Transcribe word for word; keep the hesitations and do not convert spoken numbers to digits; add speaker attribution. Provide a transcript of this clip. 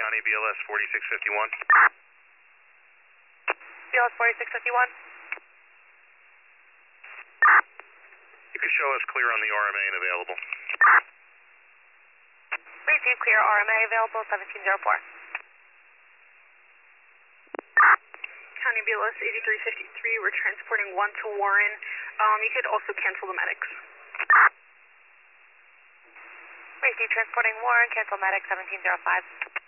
Speaker 1: County, B L S forty-six fifty-one.
Speaker 2: B L S forty-six fifty-one.
Speaker 1: You can show us clear on the R M A and available.
Speaker 2: Receive clear, R M A available, seventeen oh four.
Speaker 3: County B L S eighty-three fifty-three, we're transporting one to Warren. Um, you could also cancel the medics.
Speaker 2: Receive transporting Warren, cancel medic seventeen oh five.